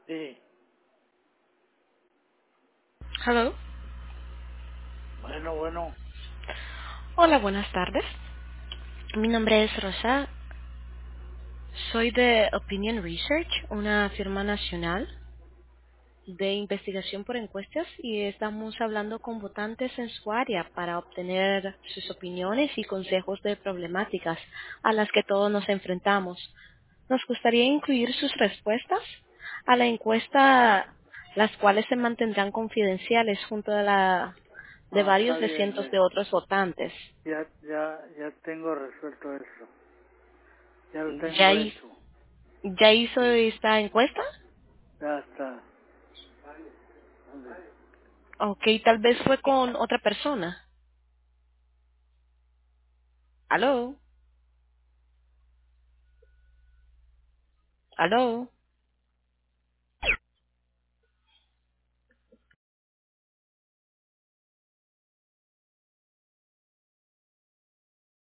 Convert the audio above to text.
Sí, Hello. bueno, bueno. Hola, buenas tardes. Mi nombre es Rosa. Soy de Opinion Research, una firma nacional de investigación por encuestas y estamos hablando con votantes en su área para obtener sus opiniones y consejos de problemáticas a las que todos nos enfrentamos. Nos gustaría incluir sus respuestas a la encuesta, las cuales se mantendrán confidenciales junto a la de Está varios de bien, cientos de otros votantes. ya tengo resuelto eso. Ya lo ¿Ya, tengo hi- hecho. ya hizo esta encuesta? Ya está. Ok, tal vez fue con otra persona. ¿Aló? ¿Aló?